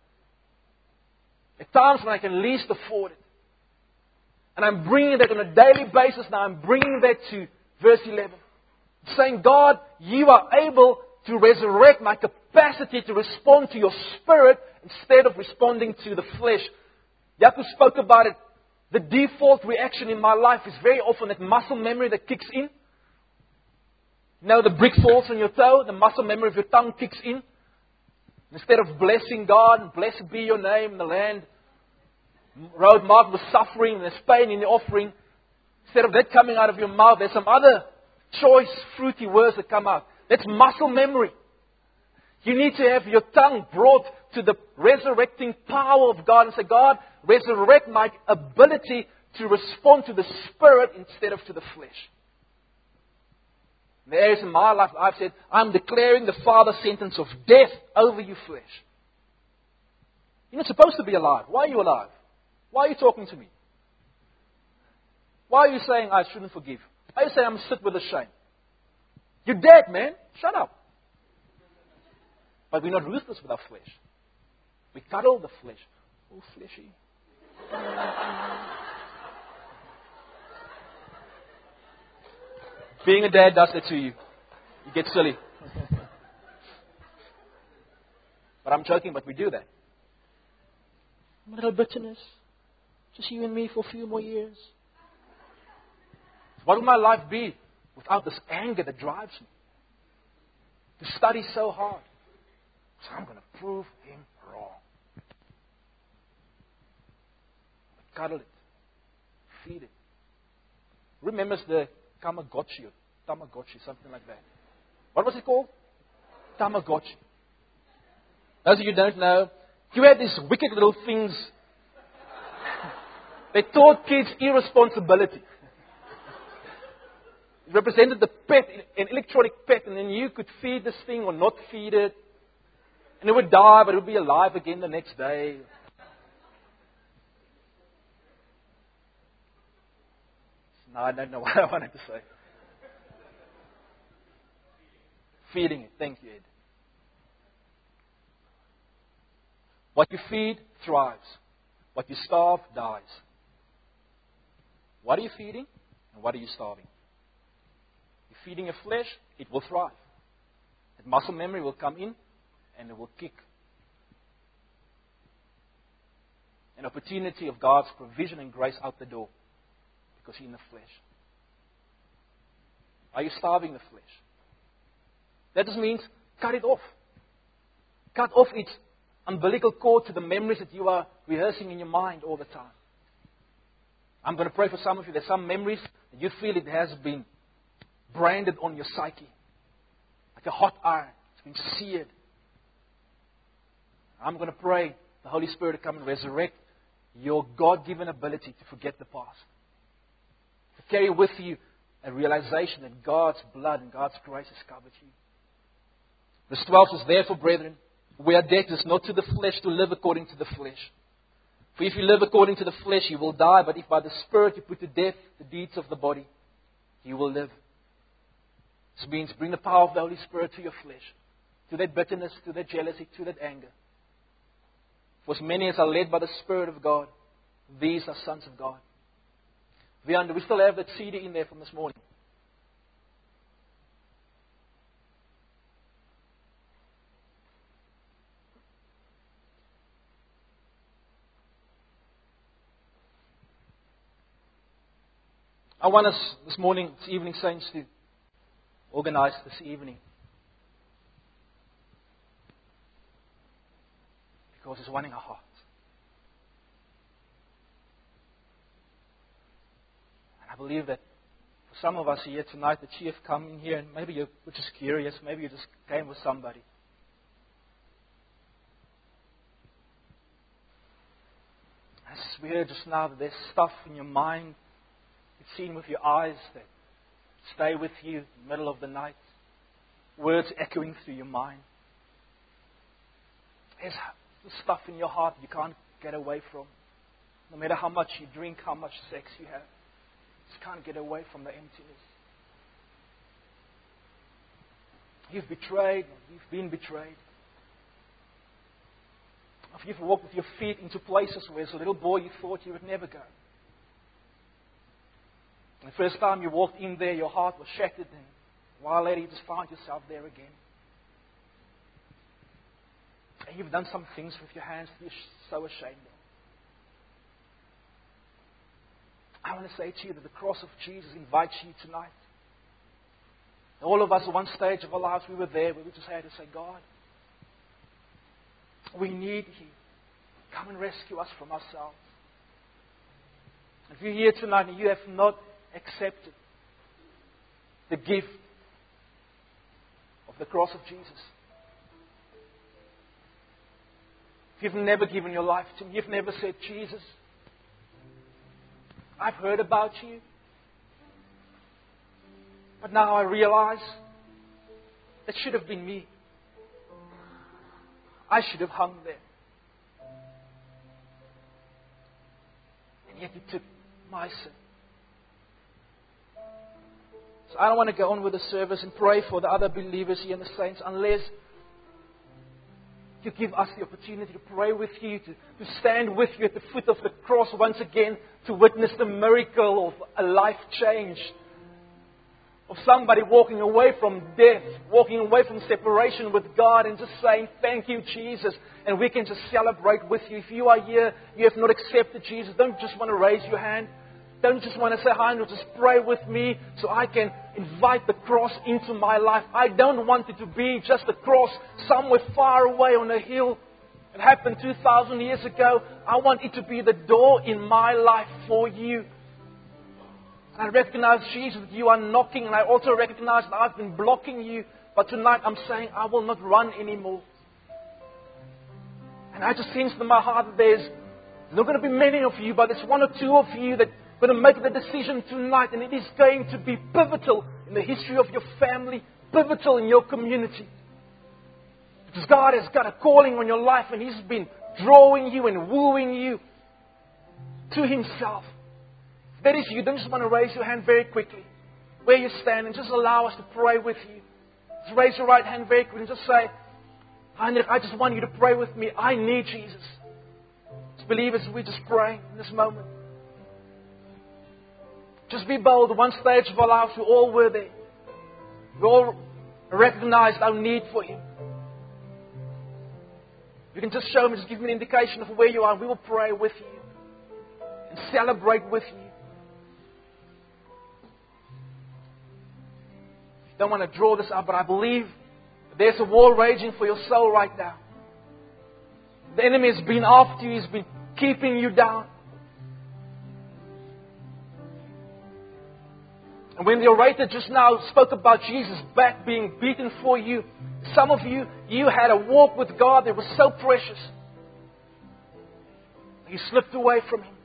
At times when I can least afford it. And I'm bringing that on a daily basis now. I'm bringing that to verse 11. Saying, God, you are able to resurrect my capacity to respond to your Spirit instead of responding to the flesh. Jacob spoke about it. The default reaction in my life is very often that muscle memory that kicks in. You know, the brick falls on your toe, the muscle memory of your tongue kicks in. Instead of blessing God and blessed be your name in the land, road marked with suffering and there's pain in the offering, instead of that coming out of your mouth, there's some other choice, fruity words that come out. That's muscle memory. You need to have your tongue brought to the resurrecting power of God and say, God, resurrect my ability to respond to the Spirit instead of to the flesh. In the areas in my life, I've said, I'm declaring the Father's sentence of death over you flesh. You're not supposed to be alive. Why are you alive? Why are you talking to me? Why are you saying I shouldn't forgive? Why are you saying I'm sit with the shame? You're dead, man. Shut up. But we're not ruthless with our flesh. We cuddle the flesh. Oh, fleshy. Being a dad does that to you. You get silly. But I'm joking, but we do that. A little bitterness. Just you and me for a few more years. What would my life be without this anger that drives me? To study so hard. So I'm going to prove him wrong. Cuddle it. Feed it. Remembers the Tamagotchi or Tamagotchi, something like that. What was it called? Tamagotchi. Those of you who don't know, you had these wicked little things They taught kids irresponsibility. It represented the pet, an electronic pet, and then you could feed this thing or not feed it. And it would die, but it would be alive again the next day. No, I don't know what I wanted to say. Feeding it. Thank you, Ed. What you feed thrives. What you starve dies. What are you feeding and what are you starving? You're feeding your flesh, it will thrive. That muscle memory will come in and it will kick. An opportunity of God's provision and grace out the door because you're in the flesh. Are you starving the flesh? That just means cut it off. Cut off its umbilical cord to the memories that you are rehearsing in your mind all the time. I'm going to pray for some of you. There's some memories that you feel it has been branded on your psyche. Like a hot iron. It's been seared. I'm going to pray the Holy Spirit to come and resurrect your God-given ability to forget the past. To carry with you a realization that God's blood and God's grace has covered you. Verse 12 says, therefore, brethren, we are debtors not to the flesh to live according to the flesh. For if you live according to the flesh, you will die. But if by the Spirit you put to death the deeds of the body, you will live. This means bring the power of the Holy Spirit to your flesh. To that bitterness, to that jealousy, to that anger. For as many as are led by the Spirit of God, these are sons of God. Vian, do we still have that CD in there from this morning? I want us this morning, this evening, saints, to organize this evening. Because it's one in our hearts. And I believe that for some of us here tonight, that you have come in here and maybe you're just curious, maybe you just came with somebody. As we heard just now, that there's stuff in your mind, you've seen with your eyes that stay with you in the middle of the night. Words echoing through your mind. There's stuff in your heart you can't get away from. No matter how much you drink, how much sex you have. You just can't get away from the emptiness. You've betrayed, you've been betrayed. If you've walked with your feet into places where as a little boy you thought you would never go. The first time you walked in there, your heart was shattered, and a while later you just found yourself there again. And you've done some things with your hands that you're so ashamed of. I want to say to you that the cross of Jesus invites you tonight. All of us at one stage of our lives, we were there where we just had to say, God, we need you. Come and rescue us from ourselves. If you're here tonight and you have not accepted the gift of the cross of Jesus, if you've never given your life to Him, you've never said, Jesus, I've heard about you, but now I realize that should have been me. I should have hung there. And yet you took my sin. So I don't want to go on with the service and pray for the other believers here and the saints unless you give us the opportunity to pray with you, to stand with you at the foot of the cross once again, to witness the miracle of a life change. Of somebody walking away from death, walking away from separation with God and just saying, thank you, Jesus. And we can just celebrate with you. If you are here, you have not accepted Jesus, don't just want to raise your hand. Don't just want to say hi, no, just pray with me so I can invite the cross into my life. I don't want it to be just a cross somewhere far away on a hill. It happened 2,000 years ago. I want it to be the door in my life for you. And I recognize, Jesus, that you are knocking. And I also recognize that I've been blocking you. But tonight I'm saying I will not run anymore. And I just sense in my heart that there's There's not going to be many of you, but there's one or two of you that are going to make the decision tonight, and it is going to be pivotal in the history of your family, pivotal in your community. Because God has got a calling on your life, and He's been drawing you and wooing you to Himself. If that is you, don't just want to raise your hand very quickly where you stand and just allow us to pray with you. Just raise your right hand very quickly and just say, Heinrich, I just want you to pray with me. I need Jesus. As believers, we just pray in this moment. Just be bold. One stage of our lives, we all were there. We all recognized our need for Him. You can just show me, just give me an indication of where you are, and we will pray with you and celebrate with you. I don't want to draw this up, but I believe there's a war raging for your soul right now. The enemy has been after you. He's been keeping you down. And when the orator just now spoke about Jesus' back being beaten for you, some of you, you had a walk with God that was so precious. You slipped away from Him.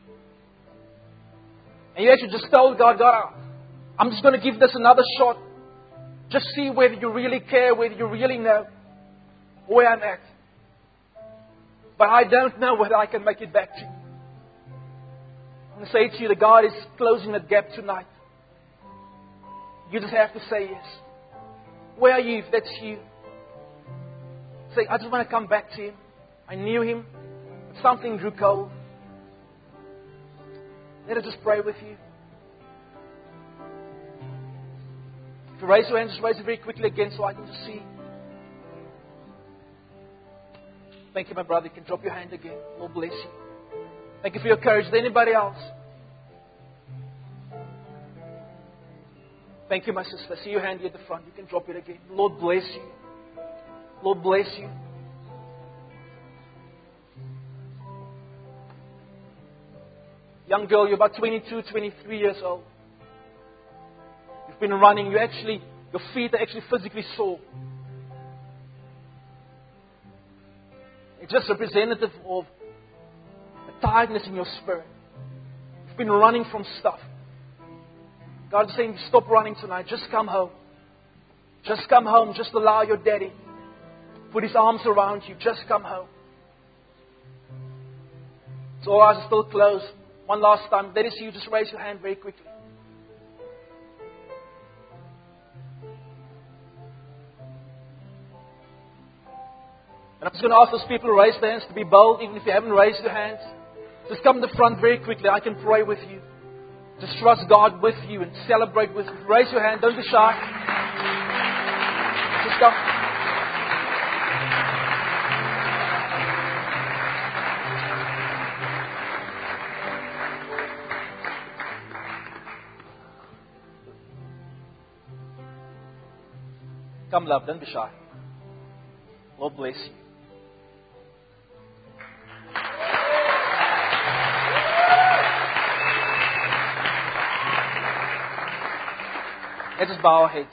And you actually just told God, God, I'm just going to give this another shot. Just see whether you really care, whether you really know where I'm at. But I don't know whether I can make it back to you. I'm going to say to you that God is closing that gap tonight. You just have to say yes. Where are you if that's you? Say, I just want to come back to Him. I knew Him. But something grew cold. Let us just pray with you. If you raise your hand, just raise it very quickly again so I can just see. Thank you, my brother. You can drop your hand again. Lord bless you. Thank you for your courage. Is there anybody else? Thank you, my sister. I see your hand here at the front. You can drop it again. Lord bless you. Lord bless you. Young girl, you're about 22, 23 years old. You've been running. Your feet are actually physically sore. It's just representative of a tiredness in your spirit. You've been running from stuff. God is saying, stop running tonight. Just come home. Just come home. Just allow your daddy to put his arms around you. Just come home. So all eyes are still closed. One last time. That is you. Just raise your hand very quickly. And I'm just going to ask those people who raise their hands to be bold, even if you haven't raised your hands. Just come to the front very quickly. I can pray with you. Just trust God with you and celebrate with you. Raise your hand. Don't be shy. Just come. Come, love. Don't be shy. Lord bless you. Let's just bow our heads.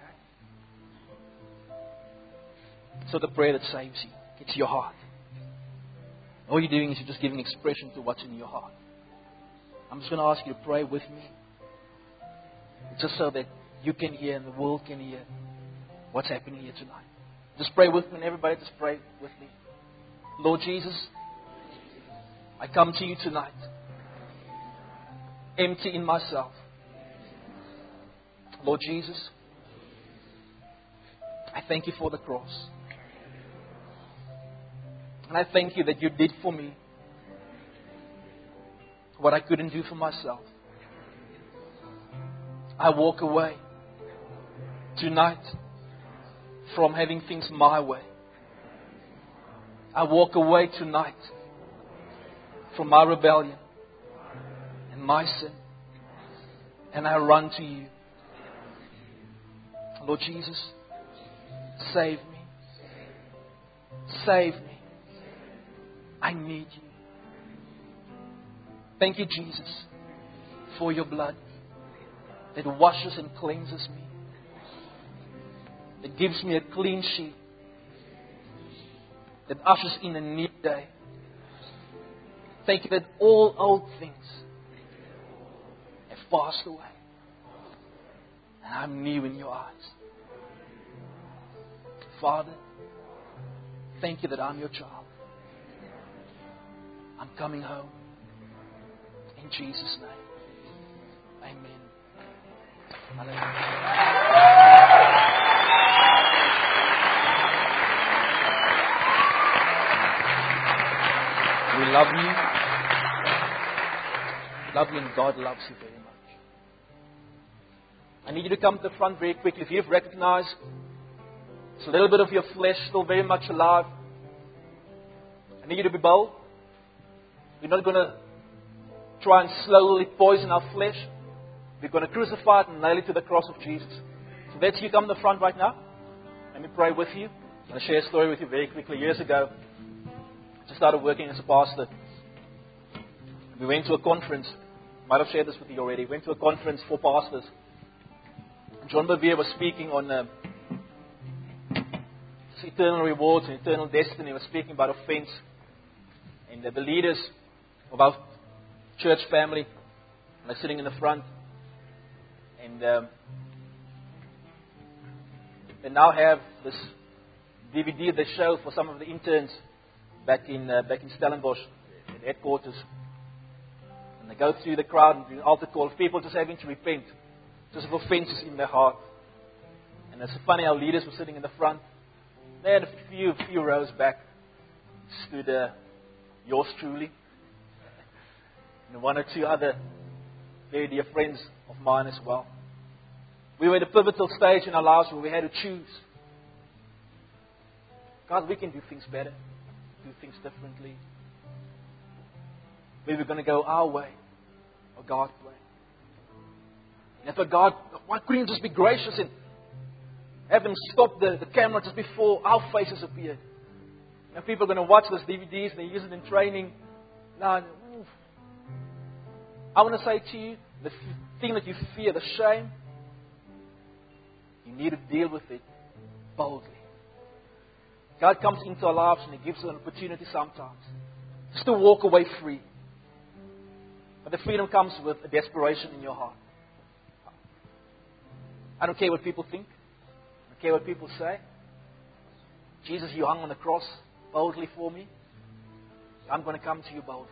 So the prayer that saves you, it's your heart. All you're doing is you're just giving expression to what's in your heart. I'm just going to ask you to pray with me. Just so that you can hear and the world can hear what's happening here tonight. Just pray with me, and everybody just pray with me. Lord Jesus, I come to you tonight, empty in myself. Lord Jesus, I thank you for the cross. And I thank you that you did for me what I couldn't do for myself. I walk away tonight from having things my way. I walk away tonight from my rebellion and my sin. And I run to you. Lord Jesus, save me. Save me. I need you. Thank you, Jesus, for your blood that washes and cleanses me. That gives me a clean sheet. That ushers in a new day. Thank you that all old things have passed away. And I'm new in your eyes. Father, thank you that I'm your child. I'm coming home. In Jesus' name. Amen. Hallelujah. We love you. Love you, and God loves you very much. I need you to come to the front very quickly. If you've recognized it's a little bit of your flesh still very much alive, I need you to be bold. We're not going to try and slowly poison our flesh. We're going to crucify it and nail it to the cross of Jesus. So that's you come to the front right now. Let me pray with you. I'm going to share a story with you very quickly. Years ago, I just started working as a pastor. We went to a conference. I might have shared this with you already. We went to a conference for pastors. John Bevere was speaking on eternal rewards and eternal destiny. He was speaking about offense. And the leaders of our church family were sitting in the front. And they now have this DVD they show for some of the interns back in Stellenbosch, at headquarters. And they go through the crowd and do an altar call of people just having to repent, just of offenses in their heart. And it's funny how leaders were sitting in the front. They had a few rows back stood yours truly, and one or two other very dear friends of mine as well. We were at a pivotal stage in our lives where we had to choose. God, we can do things better, do things differently. We were going to go our way or God's way. And for God, why couldn't you just be gracious and have them stop the camera just before our faces appeared? And people are going to watch those DVDs and they use it in training. Now, I want to say to you, the thing that you fear, the shame, you need to deal with it boldly. God comes into our lives and He gives us an opportunity sometimes just to walk away free. But the freedom comes with a desperation in your heart. I don't care what people think. I don't care what people say. Jesus, you hung on the cross boldly for me. I'm going to come to you boldly.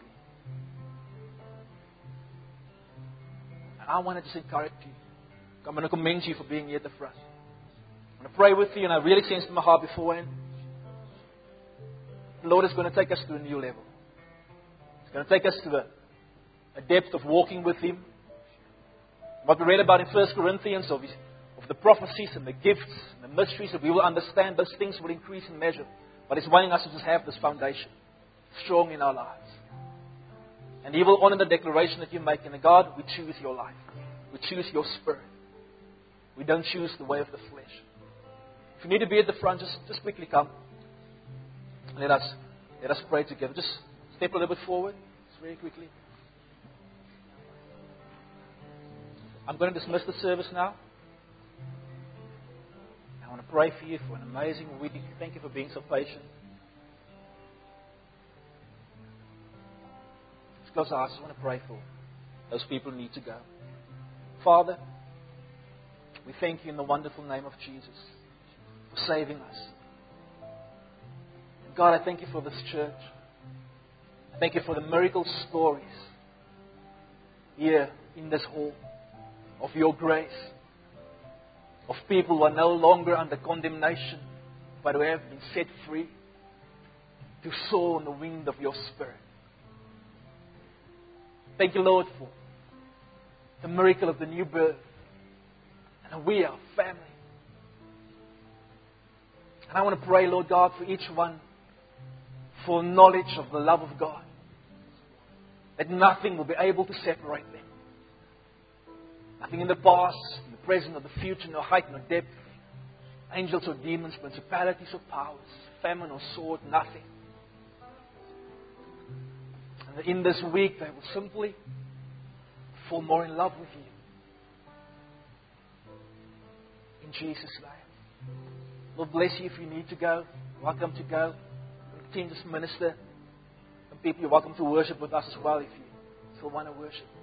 And I want to just encourage you. I'm going to commend you for being here at the front. I'm going to pray with you, and I really sense in my heart beforehand, the Lord is going to take us to a new level. It's going to take us to a depth of walking with Him. What we read about in 1 Corinthians of the prophecies and the gifts and the mysteries, that we will understand, those things will increase in measure. But He's wanting us to just have this foundation strong in our lives. And He will honor the declaration that you make. And God, we choose your life. We choose your spirit. We don't choose the way of the flesh. If you need to be at the front, just quickly come. Let us pray together. Just step a little bit forward. Just very quickly. I'm going to dismiss the service now. I want to pray for you for an amazing week. Thank you for being so patient. Just close our eyes. I just want to pray for those people who need to go. Father, we thank you in the wonderful name of Jesus for saving us. And God, I thank you for this church. I thank you for the miracle stories here in this hall of your grace, of people who are no longer under condemnation, but who have been set free to soar on the wind of your Spirit. Thank you, Lord, for the miracle of the new birth. And we are family. And I want to pray, Lord God, for each one for knowledge of the love of God, that nothing will be able to separate them. Nothing in the past, in the present, or the future, no height, no depth, angels or demons, principalities or powers, famine or sword, nothing. And in this week, they will simply fall more in love with you. In Jesus' name. Lord bless you if you need to go. Welcome to go. Continue to minister. Some people, you're welcome to worship with us as well if you still want to worship.